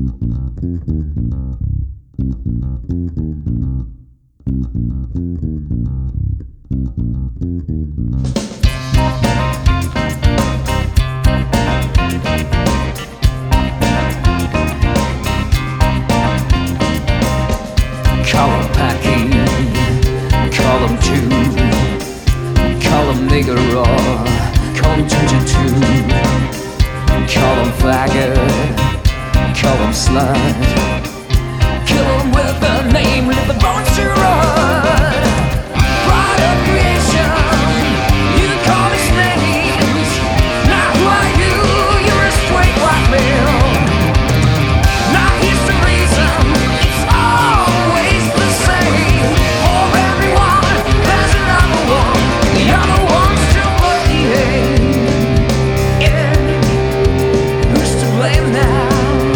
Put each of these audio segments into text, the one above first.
Column packing, column two, column nigger raw, column ginger two, column faggot, column slut, kill 'em with a name, let the bones to run. Pride of creation, you call me names. Not who are you, you're a straight white male. Not here's the reason, it's always the same. For everyone, there's another one. The other one's still waiting. Yeah, who's to blame now?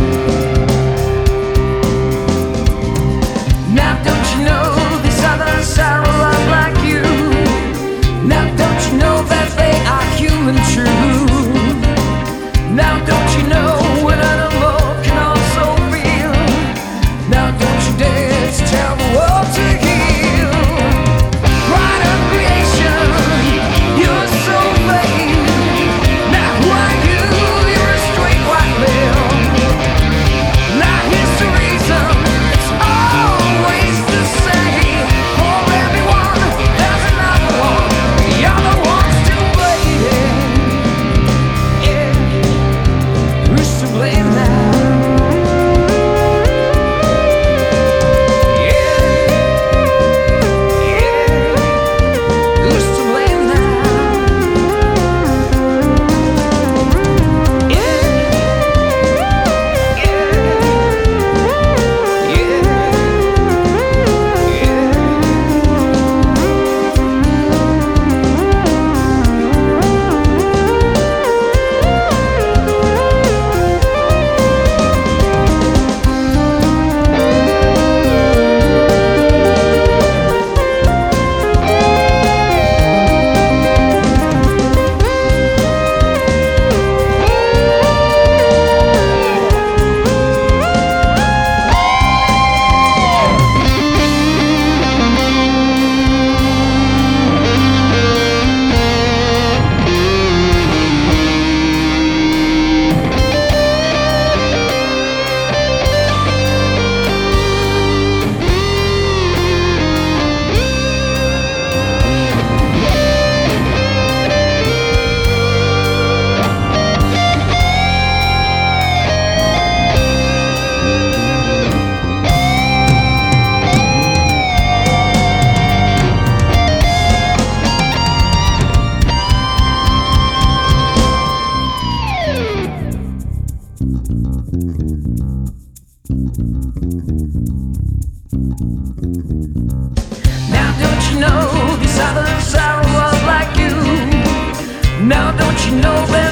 Now don't you know these others are a lot like you? Now don't you know that they are human too? Now don't you know an animal can also feel? Now don't you dare to tell the world to heal. Pride of creation, you're so vain. Now who are you? You're a straight white male. Now here's the reason, it's always the same. For everyone, there's another one. The other one's still waiting. Yeah, who's to blame now? Yeah, yeah, who's to blame now? Yeah, yeah, now don't you know these others are a lot like you? Now don't you know that